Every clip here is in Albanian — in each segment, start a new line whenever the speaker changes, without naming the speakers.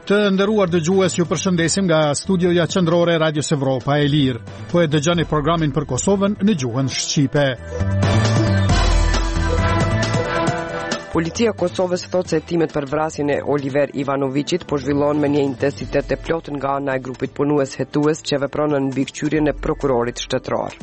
Të nderuar dëgjues, ju përshëndesim nga studioja qendrore e Radios Evropa e Lirë. Po e dëgjoni programin për Kosovën në gjuhën shqipe.
Policia e Kosovës thotë se hetimet për vrasjen e Oliver Ivanovićit po zhvillohen me një intensitet të plotë nga ana e grupit punues hetues që vepron në mbikëqyrjen e prokurorit shtetëror.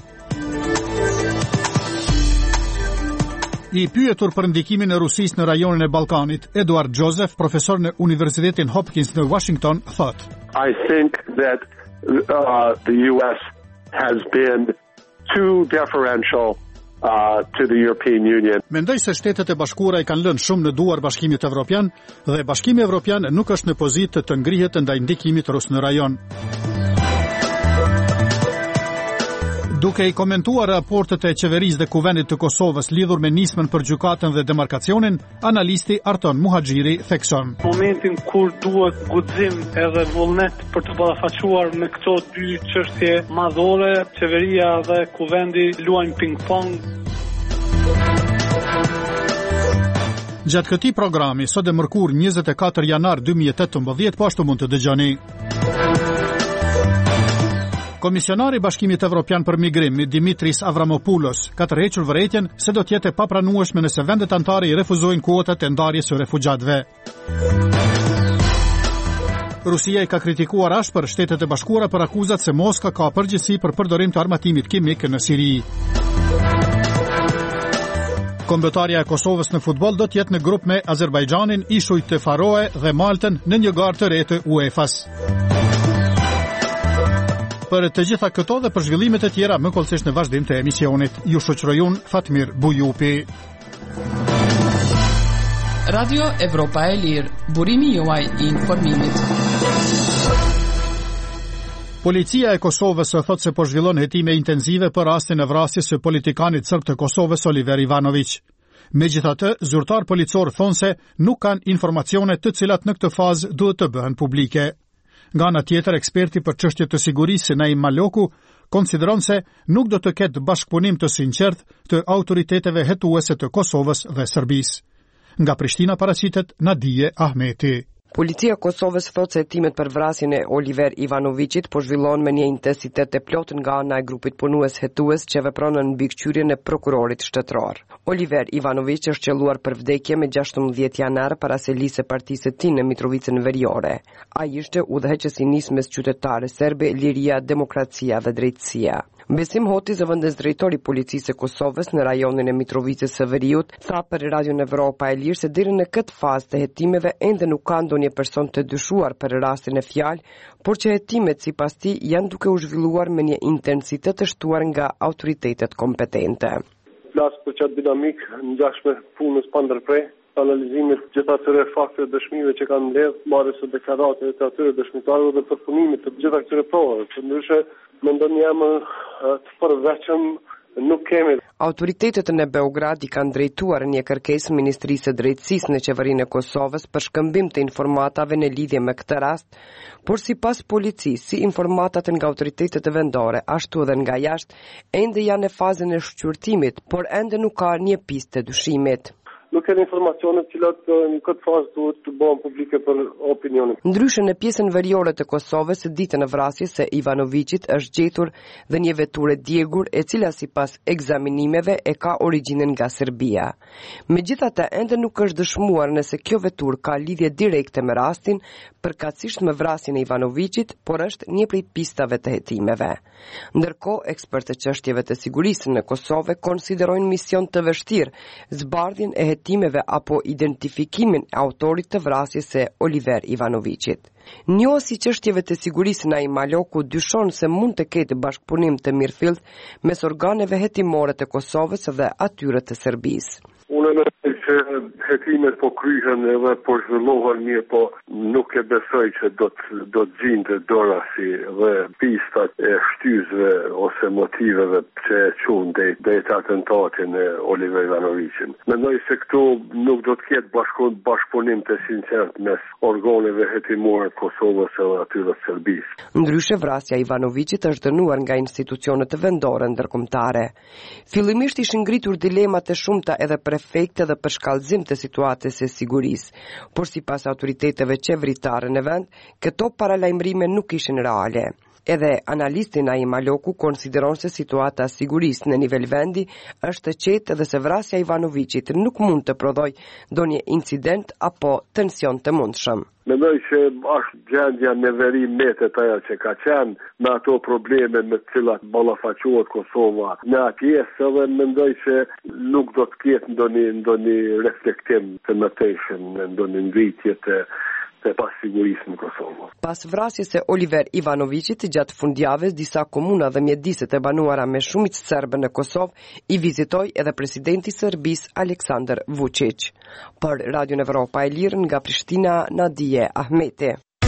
I pyetur për ndikimin e Rusisë në rajonin e Ballkanit, Eduard Joseph, profesor në Universitetin Hopkins në Washington, thotë:
I think that the US has been too deferential to the European Union.
Mendoj se Shtetet e Bashkuara i kanë lënë shumë në duar Bashkimit Evropian dhe Bashkimi Evropian nuk është në pozitë të ngrihet ndaj ndikimit rus në rajon. Duke i komentuar raportet e qeverisë dhe kuvendit të Kosovës lidhur me nismën për gjykatën dhe demarkacionin, analisti Arton Muhaxhiri thekson:
Momentin kur duhet guxim edhe vullnet për të ballafaqur me këto dy çështje madhore, qeveria dhe kuvendi luajnë ping-pong.
Gjatë këtij programi, sot e mërkur 24 janar 2018, po ashtu mund të dëgjoni. Komisionari i Bashkimit Evropian për Migrim, Dimitris Avramopoulos, ka tërhequr vërejtjen se do të jetë e papranueshme nëse vendet anëtare i refuzojnë kuotat e ndarjes së refugjatëve. Rusia i ka kritikuar ashpër Shtetet e Bashkuara për akuzat se Moska ka përgjegjësi për përdorim të armatimit kimik në Siri. Kombëtarja e Kosovës në futboll do të jetë në grup me Azerbajxhanin, Ishujt të Faroe dhe Maltën në një garë të re të UEFA-s. Për të gjitha këto dhe për zhvillimet e tjera, më kollësisht në vazhdim të emisionit, ju shoqëroj unë Fatmir Bujupi.
Radio Evropa e Lirë, burimi juaj i informimit.
Policia e Kosovës thotë se po zhvillon hetime intensive për rastin e vrasjes së politikanit serb të Kosovës Oliver Ivanović. Megjithatë, zyrtar policor thonë se nuk kanë informacione të cilat në këtë fazë duhet të bëhen publike. Nga ana tjetër, eksperti për çështje të sigurisë Naim Maloku konsideron se nuk do të ketë bashkëpunim të sinqert të autoriteteve hetuese të Kosovës dhe Serbisë. Nga Prishtina paraqitet Nadije Ahmeti.
Policia e Kosovës thotë se hetimet për vrasjen e Oliver Ivanovićit po zhvillohen me një intensitet të plotë nga ana e grupit punues hetues që vepron në mbikëqyrjen e prokurorit shtetëror. Oliver Ivanović është qelluar për vdekje me 16 janar para selisë së partisë së tij në Mitrovicën Veriore. Ai ishte udhëheqës i nismës qytetare serbe Liria, Demokracia dhe Drejtësia. Besim Hoti, zëvendës drejtori i policisë së Kosovës në rajonin e Mitrovicës së Veriut, tha për Radion Evropa e Lirë se deri në këtë fazë të hetimeve ende nuk ka ndonjë person të dyshuar për rastin e fjalë, por që hetimet sipas tij janë duke u zhvilluar me një intensitet të shtuar nga autoritetet kompetente.
Flas për çat dinamik ngjashme punës pa ndërprer, analizimit gjitha këtyre fakteve dëshmive që kanë mbledhur, marrjes së deklaratave të atyre dëshmitarëve dhe përfunimit të gjitha këtyre provave. Përndryshe, mendon jam të përveçëm nuk kemi.
Autoritetet në Beograd i kanë drejtuar një kërkesë Ministrisë së Drejtësisë në qeverinë e Kosovës për shkëmbim të informatave në lidhje me këtë rast, por sipas policisë, si informatat nga autoritetet vendore, ashtu edhe nga jashtë, ende janë në fazën e shqyrtimit, por ende nuk ka një pistë të dyshimit.
Nuk kanë informacione të cilat në këtë fazë duhet të bëhen publike për opinionin.
Ndryshe në pjesën veriore të Kosovës, ditën e vrasjes së Ivanovićit është gjetur dhe një veturë djegur, e cila sipas ekzaminimeve e ka origjinën nga Serbia. Megjithatë, ende nuk është dëshmuar nëse kjo veturë ka lidhje direkte me rastin, përkatësisht me vrasjen e Ivanovićit, por është një prej pistave të hetimeve. Ndërkohë, ekspertë të çështjeve të sigurisë në Kosovë konsiderojnë mision të vështirë zbardhjen e hetimeve apo identifikimin e autorit të vrasjes së Oliver Ivanovićit. Njohësi çështjeve të sigurisë Naim Maloku dyshon se mund të ketë bashkëpunim të mirëfillt mes organeve hetimore të Kosovës dhe atyre të Serbisë.
Unë mendoj se hetimet po kryhen edhe po zhvillohen mirë, po nuk e besoj që do të gjendet dorasi dhe pistat e shtyzve ose motiveve që e çon deri te atentatin e Oliver Ivanovićit. Mendoj se këtu nuk do të ketë bashkëpunim të sinqert mes organeve hetimore të Kosovës dhe atyre të Serbisë.
Ndryshe, vrasja e Ivanovićit është dënuar nga institucionet vendore ndërkombëtare. Fillimisht ishin ngritur dilema të shumta edhe prefekte dhe për shkallëzim të situatës së sigurisë, por sipas autoriteteve qeveritare në vend, këto paralajmërime nuk ishin reale. Edhe analisti Naim Maloku konsideron se situata e sigurisë në nivel vendi është e qetë dhe se vrasja e Ivanovićit nuk mund të prodhoj ndonjë incident apo tension të mundshëm.
Mendoj që është gjendja në veri metet ajo që ka qenë me ato probleme me të cilat ballafaqohet Kosova në atjesë, dhe mendoj që nuk do të ketë ndonjë reflektim të mëtejshëm, ndonjë ngritje të pasigurisë në Kosovë.
Pas vrasjes së Oliver Ivanovićit gjatë fundjavës, disa komuna dhe mjediset e banuara me shumicë serbe në Kosovë i vizitoi edhe presidenti i Serbisë Aleksandar Vučić. Për Radio Evropa e Lirë nga Prishtina, Nadije Ahmeti.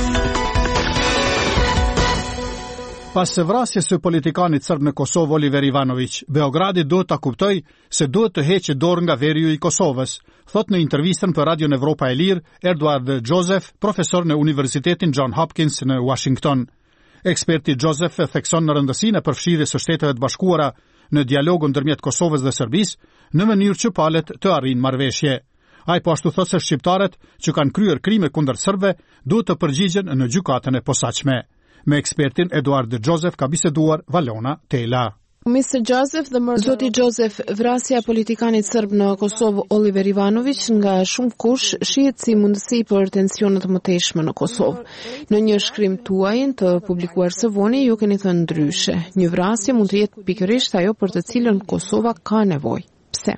Pas së vrasjes së politikanit serb në Kosovë Oliver Ivanović, Beogradi duhet ta kuptoj se duhet të heqë dorë nga veriu i Kosovës, thot në intervistën për Radio Evropa e Lirë Edward Joseph, profesor në Universitetin John Hopkins në Washington. Eksperti Joseph thekson në rëndësinë e përfshirjes së Shteteve të Bashkuara në dialogun ndërmjet Kosovës dhe Serbisë në mënyrë që palët të arrijnë marrëveshje. Ai po ashtu thot se shqiptarët që kanë kryer krime kundër serbëve duhet të përgjigjen në gjykatën e posaçme. Me ekspertin Eduard Joseph ka biseduar Valona Tela.
Zoti Joseph, vrasja e politikanit serb në Kosovë Oliver Ivanović nga shumë kush shihet si mundësi për tensione të mëtejshme në Kosovë. Në një shkrim tuaj të publikuar së voni ju keni thënë ndryshe. Një vrasje mund të jetë pikërisht ajo për të cilën Kosova ka nevojë. Pse?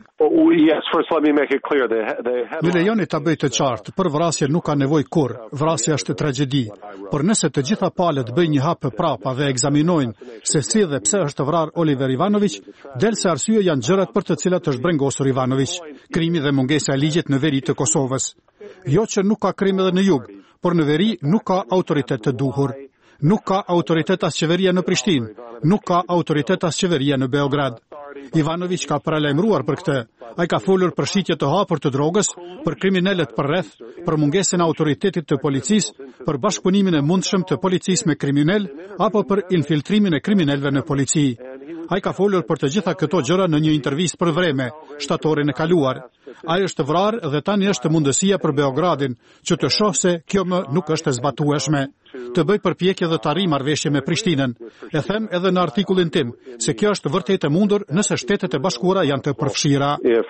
Më lejoni ta bëj të qartë, për vrasje nuk ka nevojë kurrë. Vrasja është tragjedi. Por nëse të gjitha palët bëjnë një hap prapa dhe ekzaminojnë se si dhe pse është vrarë Oliver Ivanović, del se arsye janë gjërat për të cilat është brengosur Ivanović, krimi dhe mungesa e ligjit në veri të Kosovës. Jo që nuk ka krim edhe në jug, por në veri nuk ka autoritet të duhur. Nuk ka autoritet as qeveria në Prishtinë, nuk ka autoritet as qeveria në Beograd. Ivanović ka paralajmëruar për këtë. Ai ka folur për shitje të hapur të drogës, për kriminalët përreth, për mungesën e autoritetit të policisë, për bashkëpunimin e mundshëm të policisë me kriminal apo për infiltrimin e kriminalëve në polici. Ai ka folur për të gjitha këto gjëra në një intervistë për Vreme, shtatorin e kaluar. Ai është vrarë dhe tani është mundësia për Beogradin që të shohë se kjo më nuk është e zbatueshme, të bëj përpjekje dhe të arrijë marrëveshje me Prishtinën. E them edhe në artikullin tim se kjo është vërtet e mundur nëse Shtetet e Bashkuara janë të përfshira.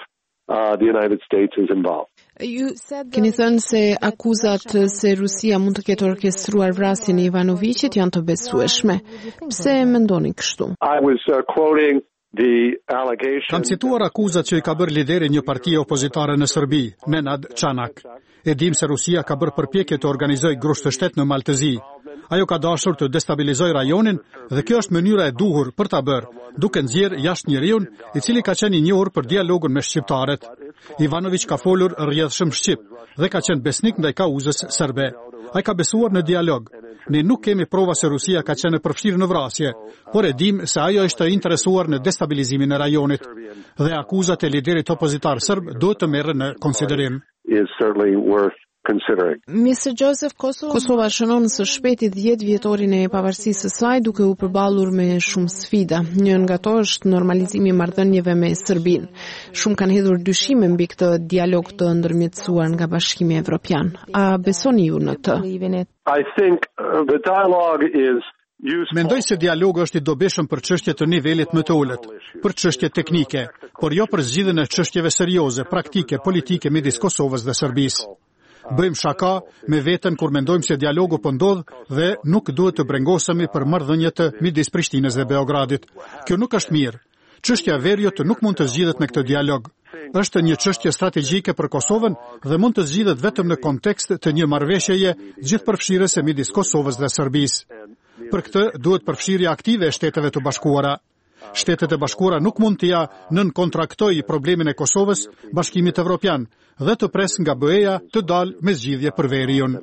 Keni thënë se akuzat se Rusia mund të ketë orkestruar vrasjen e Ivanovićit janë të besueshme. Pse mendoni kështu?
Kam cituar akuzat që i ka bërë lideri një partie opozitare në Serbi, Nenad Čanak. E dim se Rusia ka bërë përpjekje të organizojë grush të shtet në Maltëzi. Ajo ka dashur të destabilizojë rajonin dhe kjo është mënyra e duhur për ta bërë, duke nxjerrë jashtë njeriu i cili ka qenë i njohur për dialogun me shqiptarët. Ivanović ka folur rrjedhshëm shqip dhe ka qenë besnik ndaj kauzës serbe. Ai ka besuar në dialog. Ne nuk kemi prova se Rusia ka qenë përfshirë në vrasje, por e dim se ajo është interesuar në destabilizimin e rajonit dhe akuzat e liderit opozitar serb duhet të merren në konsiderim.
Mr. Joseph, Kosova shënon së shpejti 10 vjetorin e pavarësisë së saj duke u përballur me shumë sfida. Një nga to është normalizimi i marrëdhënieve me Serbinë. Shumë kanë hedhur dyshime mbi këtë dialog të ndërmjetësuar nga Bashkimi Evropian. A besoni ju në të?
Mendoj se dialogu është i dobishëm për çështje të nivelit më të ulët, për çështje teknike, por jo për zgjidhjen e çështjeve serioze, praktike, politike midis Kosovës dhe Serbisë. Bëjmë shaka me veten kur mendojmë se dialogu po ndodh dhe nuk duhet të brengosemi për marrëdhëniet midis Prishtinës dhe Beogradit. Kjo nuk është mirë. Çështja e veriut nuk mund të zgjidhet me këtë dialog. Është një çështje strategjike për Kosovën dhe mund të zgjidhet vetëm në kontekst të një marrëveshjeje gjithëpërfshirëse midis Kosovës dhe Serbisë. Për këtë duhet përfshirje aktive e Shteteve të Bashkuara. Shtetet e Bashkuara nuk mund të ja nënkontraktojë problemin e Kosovës Bashkimit Evropian dhe të pres nga BE-ja të dalë me zgjidhje për veriun.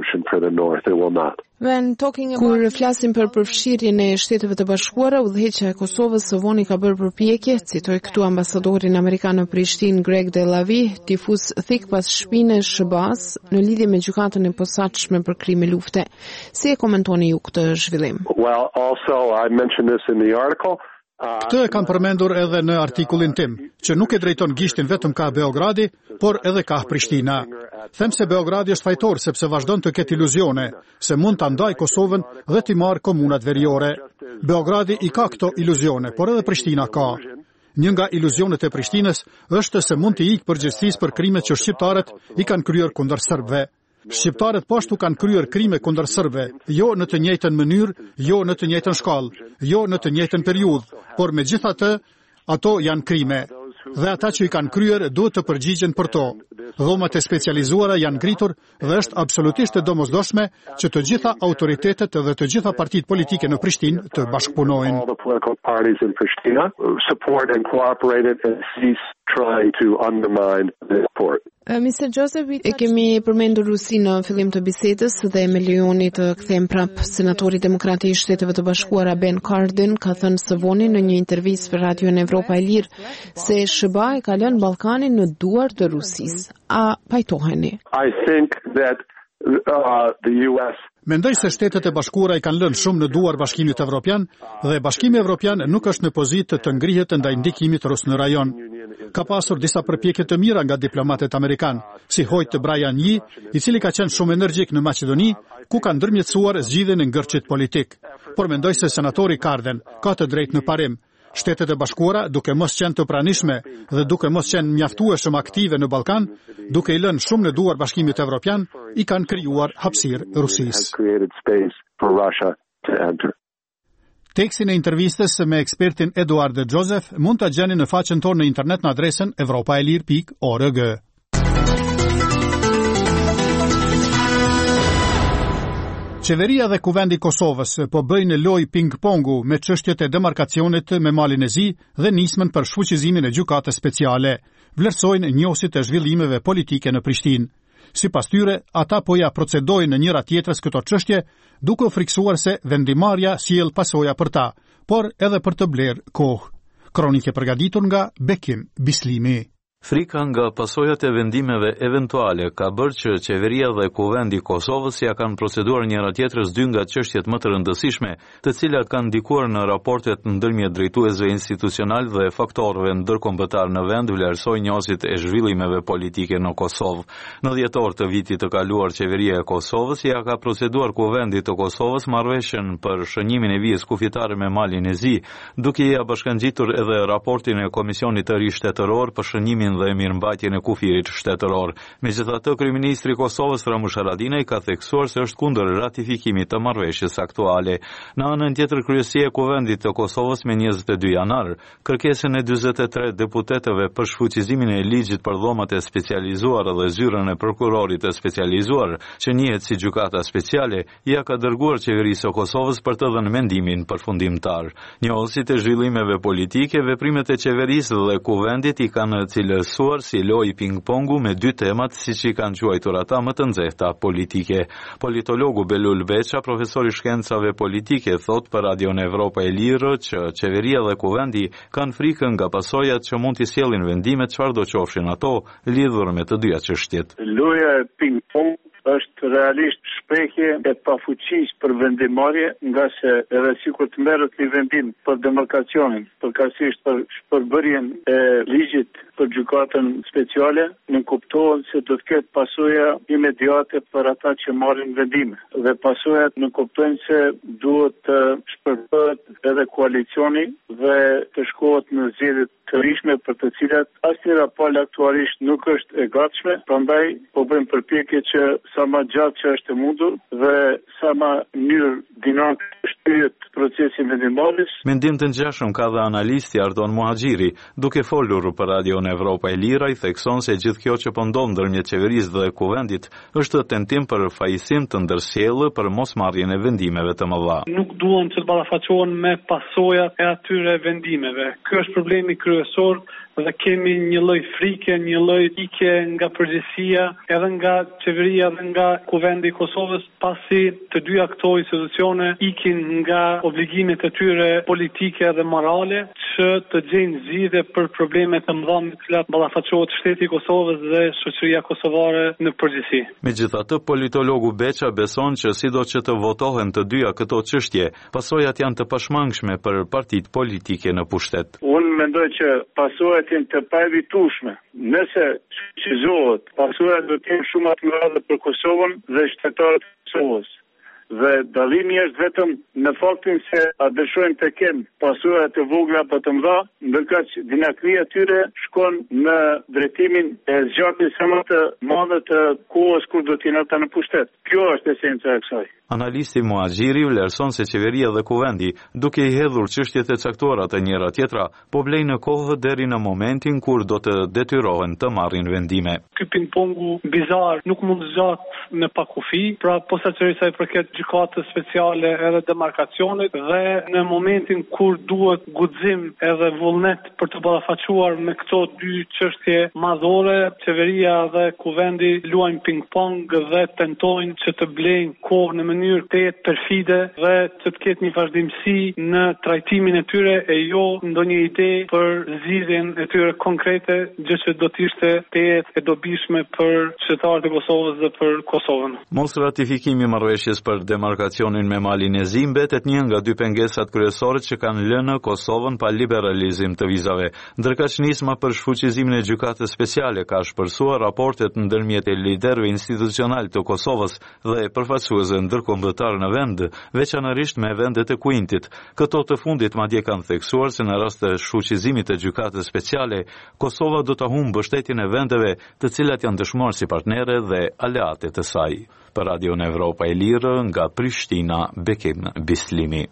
Kur flasim për përfshirjen e Shteteve të Bashkuara, udhëheqja e Kosovës së voni ka bërë përpjekje, citoj këtu ambasadorin amerikan në Prishtinë Greg Delavi, tifus thik pas shpine SBA-s në lidhje me gjykatën e posaçme për krime lufte. Si e komentoni ju këtë zhvillim?
Këtë e kam përmendur edhe në artikullin tim, që nuk e drejton gishtin vetëm ka Beogradi, por edhe ka Prishtina. Them se Beogradi është fajtor sepse vazhdon të ketë iluzione, se mund të ndaj Kosovën dhe t'i marrë komunat veriore. Beogradi i ka këto iluzione, por edhe Prishtina ka. Një nga iluzionet e Prishtinës është se mund t'i ikë përgjegjësisë për krimet që shqiptarët i kanë kryer kundër serbëve. Shqiptarët po ashtu kanë kryer krime kundër serbëve, jo në të njëjtën mënyrë, jo në të njëjtën shkallë, jo në të njëjtën periudhë, por megjithatë ato janë krime. Dhe ata që i kanë kryer duhet të përgjigjen për to. Dhomat e specializuara janë ngritur dhe është absolutisht e domosdoshme që të gjitha autoritetet dhe të gjitha partitë politike në Prishtinë të bashkëpunojnë.
Mr. Joseph, e kemi përmendur Rusinë në fillim të bisedës dhe me lejoni të kthejmë prap senatori demokrati i Shteteve të Bashkuara Ben Cardin ka thënë së voni në një intervistë për Radion Evropa e Lirë se SBA e ka lënë Ballkanin në duart të Rusisë. A pajtoheni?
Mendoj se Shtetet e Bashkuara i kanë lënë shumë në duar Bashkimit Evropian dhe Bashkimi Evropian nuk është në pozitë të ngrihet ndaj ndikimit rus në rajon. Ka pasur disa përpjekje të mira nga diplomatët amerikan, si Hoyt Brian Yee, i cili ka qenë shumë energjik në Maqedoni, ku ka ndërmjetësuar zgjidhjen e ngërçit politik. Por mendoj se senatori Cardin ka të drejtë në parim. Shtetet e Bashkuara, duke mos qenë të pranishme dhe duke mos qenë mjaftueshëm aktive në Ballkan, duke i lënë shumë në duar Bashkimit Evropian, i kanë krijuar hapësirë Rusisë. Tekstin e intervistës me ekspertin Eduard Joseph mund ta gjeni në faqen tonë në internet në adresën evropaelir.org. Qeveria dhe Kuvendi i Kosovës po bëjnë lojë ping-pongu me çështjet e demarkacionit me Malin e Zi dhe nismën për shfuqizimin e gjykatës speciale. Vlerësojnë njohësit e zhvillimeve politike në Prishtinë. Sipas tyre, ata po ja procedojnë në njëra tjetrës këto çështje, duke u friksuar se vendimarrja sjell pasoja për ta, por edhe për të blerë kohë. Kronike përgatitur nga Bekim Bislimi.
Frika nga pasojat e vendimeve eventuale ka bërë që qeveria dhe Kuvendi i Kosovës ja kanë proceduar njëra tjetrës dy nga çështjet më të rëndësishme, të cilat kanë ndikuar në raportet ndërmjet drejtuesve institucional dhe faktorëve ndërkombëtar në vend, vlerësoi njohësit e zhvillimeve politike në Kosovë. Në dhjetor të vitit të kaluar, qeveria e Kosovës ja ka proceduar Kuvendit të Kosovës marrëveshjen për shënimin e vijës kufitare me Malin e Zi, duke ia bashkangjitur edhe raportin e Komisionit të Ri Shtetëror për shënimin dhe mirëmbajtjen e kufirit shtetëror. Megjithatë, kryeministri i Kosovës Ramush Haradinaj ka theksuar se është kundër ratifikimit të marrëveshjes aktuale. Në anën tjetër, kryesia e Kuvendit të Kosovës me 22 janar kërkesën e 43 deputetëve për shfuqizimin e ligjit për dhomat e specializuara dhe zyrën e prokurorit të specializuar, që njihet si gjykata speciale, ja ka dërguar qeverisë së Kosovës për të dhënë mendimin përfundimtar. Njohësit e zhvillimeve politike, veprimet e qeverisë dhe Kuvendit i kanë cilësuar si lojë ping-pongu me dy temat, siç i kanë quajtur ata më të nxehta politike. Politologu Belul Beqa, profesor i shkencave politike, thot për Radion Evropa e Lirë që qeveria dhe Kuvendi kanë frikën nga pasojat që mund t'i sjellin vendimet çfarëdo qofshin ato lidhur me të dyja çështjet.
Loja e ping-pong është realisht shprehje e pafuqisë për vendimarrje, nga se edhe sikur të merret një vendim për demarkacionin, përkatësisht për shpërbërjen e ligjit për gjykatën speciale, nuk kuptohet se do të ketë pasoja imediate për ata që marrin vendime. Dhe pasojat nuk kuptojnë se duhet të shpërbëhet edhe koalicioni dhe të shkohet në zgjedhje të rishme për të cilat asnjë raport aktualisht nuk është e gatshme, prandaj po bëjmë përpjekje që sa më gjatë që është e mundur dhe sa më mirë dinamik shtyhet procesi vendimmarrjes.
Mendim të ngjashëm ka dhe analisti Ardon Muhaxhiri, duke folur për Radion Evropa e Lirë, i thekson se gjithë kjo që po ndodh ndërmjet qeverisë dhe Kuvendit është tentim për fajsim të ndërsjellë për mosmarrjen e vendimeve të mëdha.
Nuk duan të ballafaqohen me pasojat e atyre vendimeve. Ky është problemi kryesor dhe kemi një lloj frike, një lloj ikje nga përgjegjësia, edhe nga qeveria dhe nga Kuvendi i Kosovës, pasi të dyja këto institucione persone ikin nga obligimet e tyre politike dhe morale që të gjejnë zgjidhje për problemet e mëdha me të cilat ballafaqohet shteti i Kosovës dhe shoqëria kosovare në përgjithësi.
Megjithatë, politologu Beqa beson që sido që të votohen të dyja këto çështje, pasojat janë të pashmangshme për partitë politike në pushtet.
Unë mendoj që pasojat janë të paevitueshme. Nëse shqizohet, pasojat do të jenë shumë të mëdha për Kosovën dhe shtetarët e Kosovës. Dhe dallimi është vetëm në faktin se a dëshojnë të kenë pasojë të vogla apo të mëdha, ndërkaq dinamika e tyre shkon në drejtimin e zgjatjes së më të madhe të kohës kur do të jenë ata në pushtet. Kjo është esenca e kësaj.
Analisti Muaxhiri vlerëson se qeveria dhe kuvendi, duke i hedhur çështjet e caktuara të njëra tjetra, po blejnë në kohë deri në momentin kur do të detyrohen të marrin vendime.
Ky ping-pongu bizar nuk mund të zgjat në pakufi, pra posaçërisht sa i përket gjykatës speciale edhe demarkacionit dhe në momentin kur duhet guxim edhe vullnet për të ballafaqur me këto dy çështje madhore, qeveria dhe kuvendi luajnë ping-pong dhe tentojnë që të blejnë kohë në mënyrë të jetë perfide dhe që të ketë një vazhdimsi në trajtimin e tyre e jo ndonjë ide për zgjidhjen e tyre konkrete, gjë që do të ishte të jetë e dobishme për qytetarët e Kosovës dhe për Kosovën.
Mos ratifikimi i marrëveshjes për demarkacionin me Malin e Zi mbetet një nga dy pengesat kryesore që kanë lënë Kosovën pa liberalizim të vizave. Ndërkaq nisma për shfuqizimin e gjykatës speciale ka shpërsuar raportet ndërmjet e liderëve institucional të Kosovës dhe përfaqësuesve ndërkombëtar në vend, veçanërisht me vendet e Kuintit. Këto të fundit madje kanë theksuar se në rast të shfuqizimit të gjykatës speciale, Kosova do të humbë mbështetjen e vendeve të cilat janë dëshmorë si partnere dhe aleate të saj. Për Radio Evropa e Lirë, nga Prishtina, Bekim Bislimi.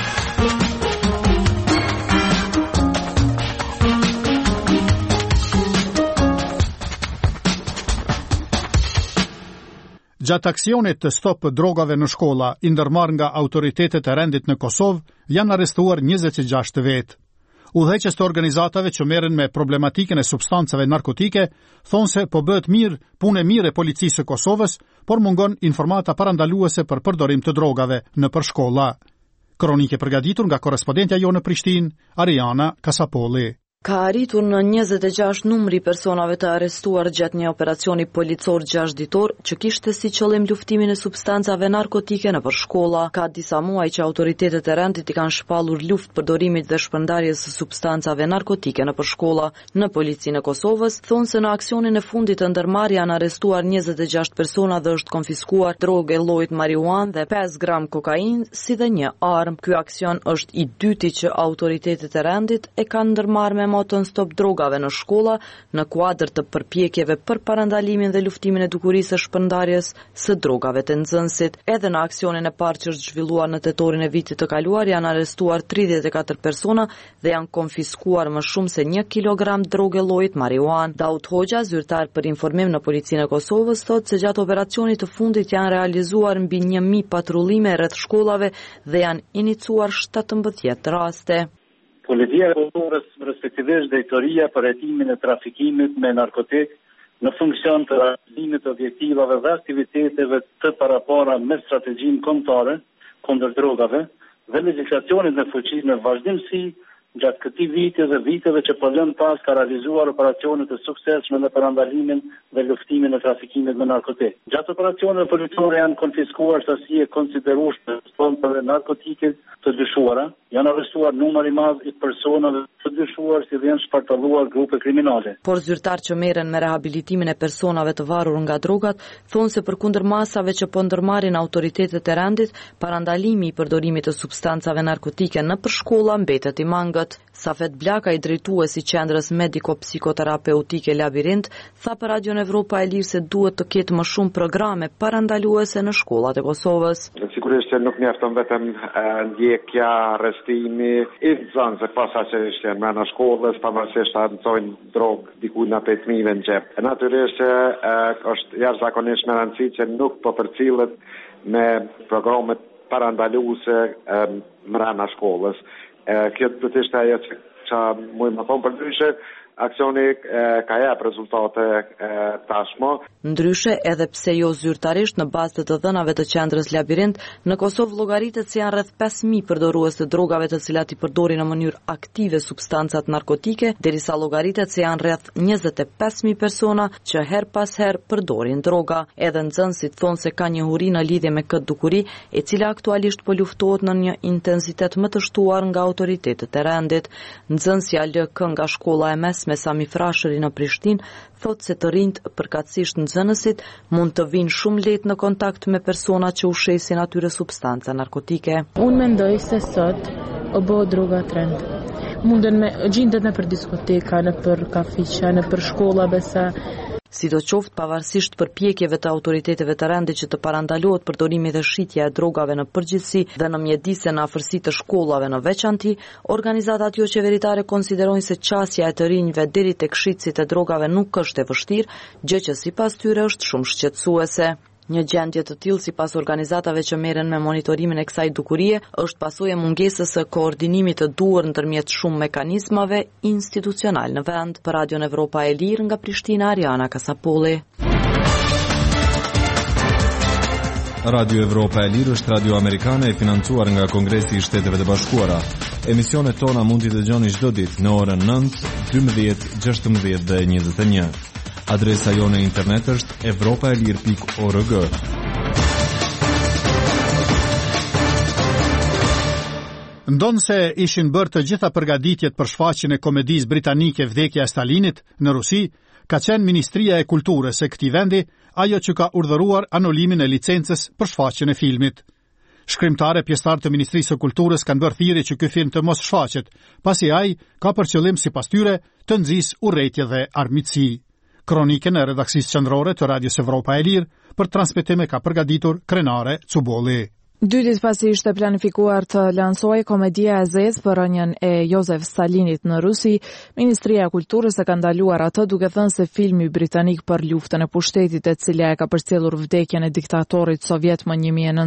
Gjatë aksionit të stop drogave në shkolla, i ndërmarrë nga autoritetet e rendit në Kosovë, janë arrestuar 26 vetë. Udhëheqës të organizatave që merren me problematikën e substancave narkotike thonë se po bëhet punë mirë e policisë së Kosovës, por mungon informata parandaluese për përdorim të drogave në shkolla. Kronike përgatitur nga korrespondentja jo në Prishtinë, Ariana Kasapolli.
Ka arritur në 26 numri personave të arrestuar gjatë një operacioni policor 6 ditor që kishte si qëllim luftimin e substancave narkotike në shkolla. Ka disa muaj që autoritetet e rendit i kanë shpallur luftë përdorimit dhe shpërndarjes së substancave narkotike në shkolla. Në policinë e Kosovës thonë se në aksionin e fundit të ndërmarrjes janë arrestuar 26 persona dhe është konfiskuar drogë e llojit marijuan dhe 5 gram kokainë si dhe një armë. Ky aksion është i dyti që autoritetet e rendit e kanë ndërmarrë me moton stop drogave në shkolla në kuadër të përpjekjeve për parandalimin dhe luftimin e dukurisë së shpërndarjes së drogave të nxënësit. Edhe në aksionin e parë që është zhvilluar në tetorin e vitit të kaluar janë arrestuar 34 persona dhe janë konfiskuar më shumë se 1 kilogram drogë llojit marijuan. Daud Hoxha, zyrtar për informim në policinë e Kosovës, thotë se gjatë operacionit të fundit janë realizuar mbi 1000 patrullime rreth shkollave dhe janë iniciuar 17 raste.
Policia e Kosovës, respektivisht drejtoria për hetimin e trafikimit me narkotik në funksion të realizimit të objektivave dhe aktiviteteve të parapara me strategjinë kombëtare kundër drogave dhe legjislacionit në fuqi në vazhdimsi gjatë këtij viti dhe viteve që po lën pas ka realizuar operacione të suksesshme në parandalimin dhe luftimin e trafikimit me narkotik. Gjatë operacioneve policore janë konfiskuar sasi e konsiderueshme substancave narkotike të dyshuara, janë arrestuar numër i madh i personave të dyshuar si dhe janë shpartalluar grupe kriminale.
Por zyrtar që merren me rehabilitimin e personave të varur nga drogat thonë se përkundër masave që po ndërmarrin autoritetet e rendit, parandalimi i përdorimit të substancave narkotike në shkolla mbetet i mangët. Safet Blaka, i drejtuesi qendrës mediko-psikoterapeutike Labirint, tha për Radio Evropa e Lirë se duhet të ketë më shumë programe parandaluese në shkollat e Kosovës.
Sigurisht që nuk mjafton vetëm ndjekja, arrestimi, i nxënësve posaçërisht janë brenda shkollës, pavarësisht ta mësojnë drogë diku në 5.000 në xhep. Natyrisht është jashtëzakonisht me rëndësi që nuk po përcillet me programe parandaluese brenda shkollës. Kjo do të ishte ajo që mund të thonë përndryshe, aksioni ka jap rezultate tashmë.
Ndryshe, edhe pse jo zyrtarisht në bazë të dhënave të qendrës Labirint, në Kosovë llogaritet se janë rreth 5000 përdorues të drogave të cilat i përdorin në mënyrë aktive substancat narkotike, derisa llogaritet se janë rreth 25000 persona që her pas her përdorin droga. Edhe nxënësit thonë se ka njohuri në lidhje me këtë dukuri, e cila aktualisht po luftohet në një intensitet më të shtuar nga autoritetet e rendit. Nxënësja LK nga shkolla e mesme Sami Frashëri në Prishtinë thotë se të rinjt, përkatësisht nxënësit, mund të vinë shumë lehtë në kontakt me persona që ushesin atyre substanca narkotike.
Unë mendoj se sot o bëhet droga trend. Munden me gjendet në për diskoteka, në për kafiqa, në për shkolla besa.
Sidoqoftë, pavarësisht përpjekjeve të autoriteteve të rendit që të parandalohet përdorimi dhe shitja e drogave në përgjithësi dhe në mjedise në afërsi të shkollave në veçanti, organizatat jo qeveritare konsiderojnë se qasja e të rinjve deri tek shitësit e drogave nuk është e vështirë, gjë që sipas tyre është shumë shqetësuese. Një gjendje të tillë sipas organizatave që merren me monitorimin e kësaj dukurie është pasojë e mungesës së koordinimit të duhur ndërmjet shumë mekanizmave institucional në vend. Për Radion Evropa e Lirë nga Prishtina, Ariana Kasapolli.
Radio Evropa e Lirë është radio amerikane e financuar nga Kongresi i Shteteve të Bashkuara. Emisionet tona mund t'i dëgjoni çdo ditë në orën 9, 12, 16 dhe 21. Adresa jone internet është evropaelir.org.
Ndonë se ishin bërë të gjitha përgatitjet për shfaqjen e komedisë britanike Vdekja e Stalinit në Rusi, ka qenë Ministria e Kulturës e këtij vendi ajo që ka urdhëruar anulimin e licencës për shfaqjen e filmit. Shkrimtarë e pjesëtarë të Ministrisë së Kulturës kanë bërë thirrje që ky film të mos shfaqet, pasi ai ka për qëllim sipas tyre të nxjisë urrëtie dhe armiqësi. Kronikën e redaksisë qendrore të Radios Evropa e Lirë për transmetim ka përgatitur Krenare Cubolli.
2 ditë pasi ishte planifikuar të lansojë komedia e zezë për rënien e Josef Stalinit në Rusi, Ministria e Kulturës e ka ndaluar atë duke thënë se filmi britanik për luftën e pushtetit e cila e ka përcjellur vdekjen e diktatorit sovjet më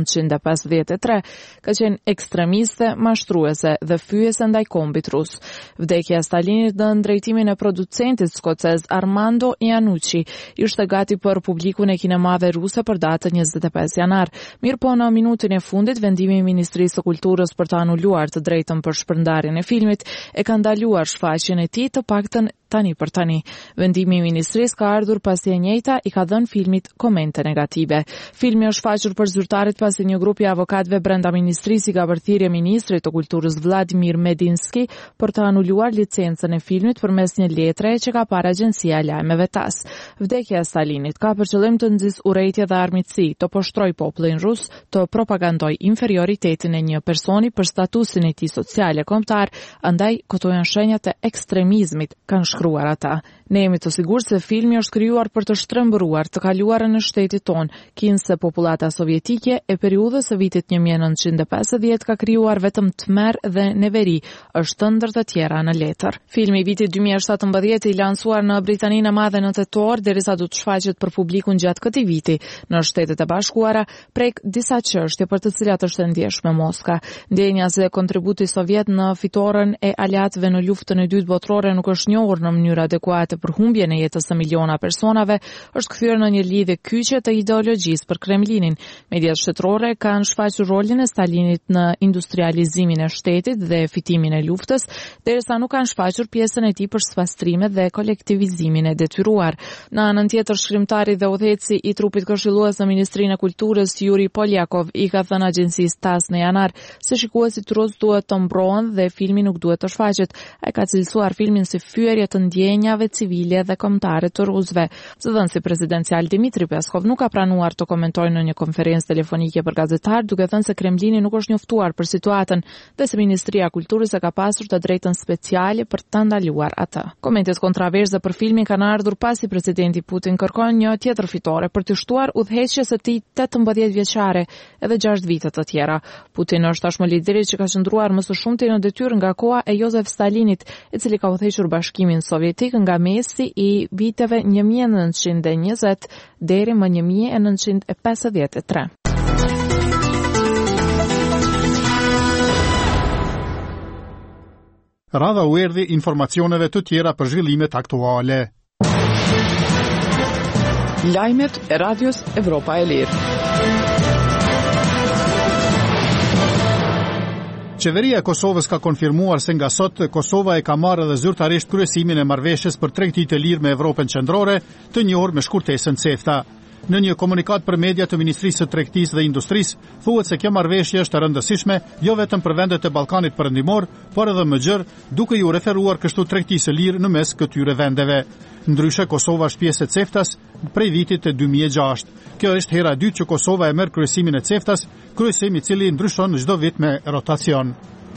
1953 ka qenë ekstremiste, mashtruese dhe fyese ndaj kombit rus. Vdekja e Stalinit në drejtimin e producentit skocez Armando Iannucci ishte gati për publikun e kinemave ruse për datën 25 janar. Mirëpo në minutin e fundit, vendimi i Ministrisë së Kulturës për të anuluar të drejtën për shpërndarjen e filmit e ka ndaluar shfaqjen e tij të paktën tani për tani. Vendimi i Ministrisë ka ardhur pasi e njëjta i ka dhënë filmit komente negative. Filmi është shfaqur për zyrtarit pasi një grup i avokatëve brenda Ministrisë i ka bërë thirrje Ministrit të Kulturës Vladimir Medinski për të anuluar licencën e filmit përmes një letre që ka parë Agjencia e Lajmeve TASS. Vdekja e Stalinit ka për qëllim të nxjisë urrëtie dhe armiqësi, të poshtrojë popullin rus, të propagandoj inferioritetin e një personi për statusin e tij social e kombëtar, andaj këto janë shenjat e ekstremizmit, kanë shkruar ata. Ne jemi të sigurt se filmi është krijuar për të shtrembëruar të kaluarën në shtetin ton, kinse popullata sovjetike e periudhës së vitit 1950 ka krijuar vetëm tmerr dhe neveri, është ndër të tjera në letër. Filmi i vitit 2017 i lansuar në Britaninë e Madhe në tetor, derisa do të shfaqet për publikun gjatë këtij viti në Shtetet e Bashkuara, prek disa çështje për të cilat është e ndjeshme Moska. Ndjenja se kontributi sovjet në fitoren e aleatëve në luftën e dytë botërore nuk është njohur në mënyrë adekuate për humbjen e jetës së miliona personave, është kthyer në një lidhje kyçe të ideologjisë për Kremlinin. Mediat shtetërore kanë shfaqur rolin e Stalinit në industrializimin e shtetit dhe fitimin e luftës, derisa nuk kanë shfaqur pjesën e tij për sfastrimet dhe kolektivizimin e detyruar. Në anën tjetër, shkrimtari dhe udhëheqësi i trupit këshillues në Ministrinë e Kulturës Yuri Polyakov i ka thënë agjencisë TASS në janar se shikuesit rus duhet të mbrohen dhe filmi nuk duhet të shfaqet. Ai ka cilësuar filmin si fyerje të ndjenjave civile dhe kombëtare të rusëve. Zëdhënësi prezidencial Dmitri Peskov nuk ka pranuar të komentojë në një konferencë telefonike për gazetar, duke thënë se Kremlini nuk është njoftuar për situatën dhe se Ministria e Kulturës e ka pasur të drejtën speciale për të ndaluar atë. Komentet kontroverse për filmin kanë ardhur pasi presidenti Putin kërkon një tjetër fitore për të shtuar udhëheqjes së tij 18 vjeçare edhe 6 vite të tjera. Putin është tashmë lideri që ka qëndruar më së shumti në detyrë nga koha e Josef Stalinit, i cili ka udhëhequr Bashkimin Sovjetik nga mesi i viteve 1920 deri më 1953.
Radha u erdhi informacioneve të tjera për zhvillimet aktuale.
Lajmet e Radios Evropa e Lirë.
Qeveria e Kosovës ka konfirmuar se nga sot Kosova e ka marrë edhe zyrtarisht kryesimin e marrëveshjes për tregti të lirë me Evropën qendrore, të njohur me shkurtesën CEFTA. Në një komunikat për media të Ministrisë së Tregtisë dhe Industrisë, thuhet se kjo marrëveshje është e rëndësishme jo vetëm për vendet e Ballkanit Perëndimor, por edhe më gjerë, duke ju referuar kështu tregtisë së lirë në mes këtyre vendeve. Ndryshe, Kosova është pjesë e CEFTA-s prej vitit 2006. Kjo është hera e dytë që Kosova e merr kryesimin e CEFTA-s, kryesim i cili ndryshon çdo vit me rotacion.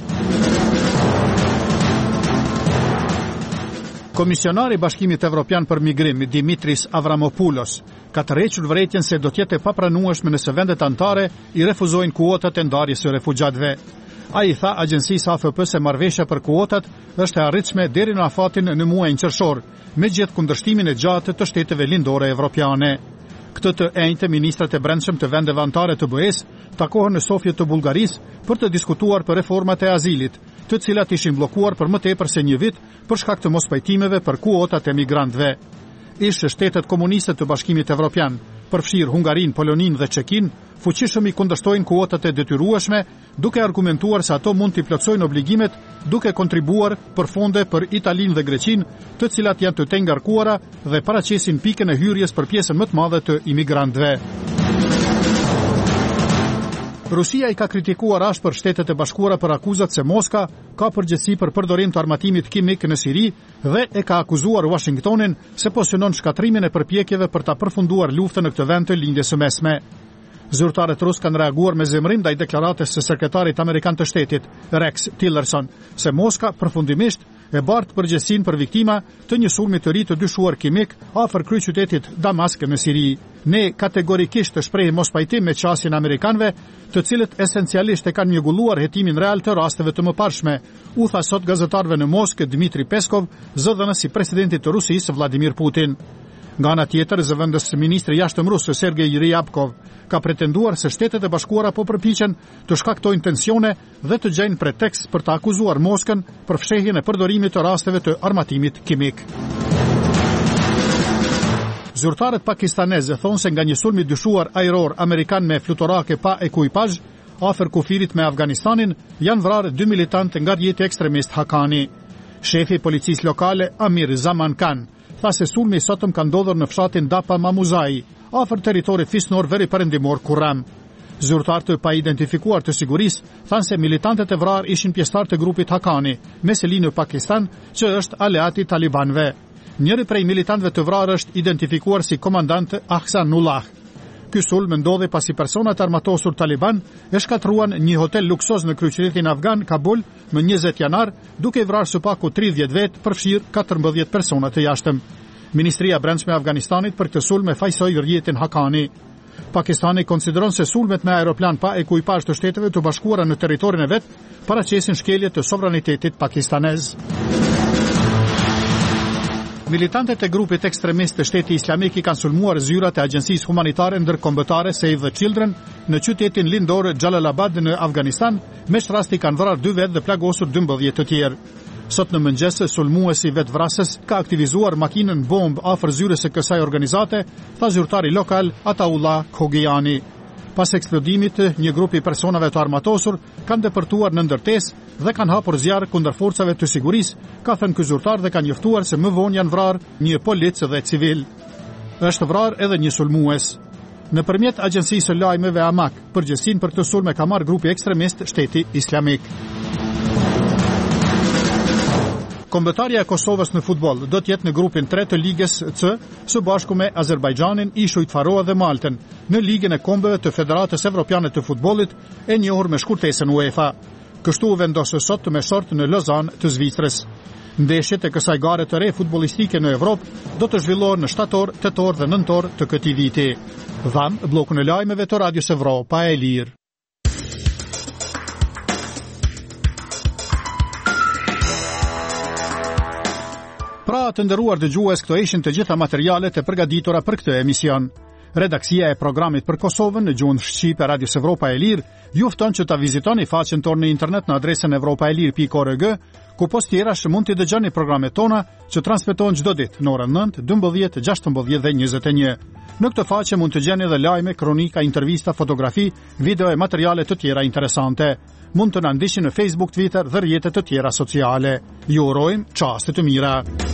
Komisionari i Bashkimit Evropian për Migrim, Dimitris Avramopoulos, ka tërhequr vërejtjen se do të jetë e papranueshme nëse vendet anëtare i refuzojnë kuotat e ndarjes së refugjatëve. Ai tha agjencisë AFP se marrëveshja për kuotat është e arritshme deri në afatin në muajin qershor, me gjithë kundërshtimin e gjatë të shteteve lindore evropiane. Këtë të enjtë ministrat e brendshëm të vendeve anëtare të BE-s takohen në Sofje të Bullgarisë për të diskutuar për reformat e azilit, të cilat ishin bllokuar për më tepër se një vit për shkak të mospajtimeve për kuotat e migrantëve. Ishte shtetet komuniste të Bashkimit Evropian, përfshirë Hungarinë, Poloninë dhe Çekinë, fuqishëm i kundërshtojnë kuotat e detyrueshme, duke argumentuar se ato mund t'i plotësojnë obligimet, duke kontribuar për fonde për Italinë dhe Greqinë, të cilat janë të tengarkuara dhe paraqesin pikën e hyrjes për pjesën më të madhe të imigrantëve. Rusia i ka kritikuar ashpër Shtetet e Bashkuara për akuzat se Moska ka përgjegjësi për përdorim të armatimit kimik në Siri dhe e ka akuzuar Washingtonin se pozicionon shkatrimin e përpjekjeve për ta përfunduar luftën në këtë vend të lindjes së mesme. Zyrtarët rus kanë reaguar me zemrim ndaj deklaratës së sekretarit amerikan të shtetit, Rex Tillerson, se Moska përfundimisht e bartë përgjegjësinë për viktima të një sulmi të ri të dyshuar kimik afër kryeqytetit Damask në Siri. Ne kategorikisht të shprehim mospajtim me qasjen amerikanëve, të cilët esencialisht e kanë njëgulluar hetimin real të rasteve të mëparshme, u tha sot gazetarëve në Moskë Dmitri Peskov, zëdhënës i presidentit të Rusisë Vladimir Putin. Nga ana tjetër, zëvendës ministri i jashtëm rus Sergej Ryabkov ka pretenduar se Shtetet e Bashkuara po përpiqen të shkaktojnë tensione dhe të gjejnë pretekst për të akuzuar Moskën për fshehjen e përdorimit të rasteve të armatimit kimik. Zyrtarët pakistaneze thonë se nga një sulm i dyshuar ajror amerikan me fluturake pa ekuipazh afër kufirit me Afganistanin janë vrarë 2 militantë nga rjeti ekstremist Hakani. Shefi i policisë lokale Amir Zaman Khan tha se sulmi i sotëm ka ndodhur në fshatin Dapa Mamuzai, afër territorit fisnor veri perëndimor Kurram. Zyrtar të pa identifikuar të sigurisë thanë se militantët e vrarë ishin pjesëtar të grupit Hakani, me seli në Pakistan, që është aleat i talibanëve. Njëri prej militantëve të vrarë është identifikuar si komandant Ahsanullah. Ky sulm ndodhi pasi personat armatosur taliban e shkatruan një hotel luksoz në kryeqytetin afgan Kabul më 20 janar, duke vrarë së paku 30 vet, përfshirë 14 persona të jashtëm. Ministria e Brendshme e Afganistanit për këtë sulm e fajsoi rrjetin Hakani. Pakistani konsideron se sulmet me aeroplan pa ekuipazh të Shteteve të Bashkuara në territorin e vet paraqesin shkelje të sovranitetit pakistanez. Militantët e grupit ekstremist të Shteti Islamik i kanë sulmuar zyrat e agjencisë humanitare ndërkombëtare Save the Children në qytetin lindor Jalalabad në Afganistan, me rasti kanë vrarë 2 vet dhe plagosur 12 të tjerë. Sot në mëngjes, sulmuesi vetvrasës ka aktivizuar makinën bomb afër zyrës së kësaj organizate, tha zyrtari lokal Ataullah Khogiani. Pas eksplodimit, një grup i personave të armatosur kanë depërtuar në ndërtesë dhe kanë hapur zjarr kundër forcave të sigurisë, ka thënë ky zyrtar dhe kanë njoftuar se më vonë janë vrarë një polic dhe civil. Është vrarë edhe një sulmues. Nëpërmjet agjencisë së lajmeve Amak, përgjegjësinë për këtë sulm e ka marrë grupi ekstremist Shteti Islamik. Kombëtarja e Kosovës në futboll do të jetë në grupin 3 të ligës C, së bashku me Azerbajxhanin, Ishujt Faroe dhe Maltën, në ligën e kombeve të Federatës Evropiane të Futbollit, e njohur me shkurtesën UEFA. Kështu u vendosë sot me short në Lozan të Zvicrës. Ndeshjet e kësaj gare të re futbollistike në Evropë do të zhvillohen në shtator, tetor dhe nëntor të këtij viti. Dham bllokun e lajmeve të Radios Evropa e Lirë. Pra të nderuar dëgjues, këto ishin të gjitha materialet e përgatitura për këtë emision. Redaksia e programit për Kosovën në gjuhën shqipe Radios Evropa e Lirë ju fton që ta vizitoni faqen tonë në internet në adresën evropaelir.org, ku post tjerash mund të dëgjoni programet tona që transmetohen çdo ditë në orën 9, 12, 16 dhe 21. Në këtë faqe mund të gjeni edhe lajme, kronika, intervista, fotografi, video e materiale të tjera interesante. Mund të na ndiqni në Facebook, Twitter dhe rrjetet të tjera sociale. Ju urojmë çaste të mira.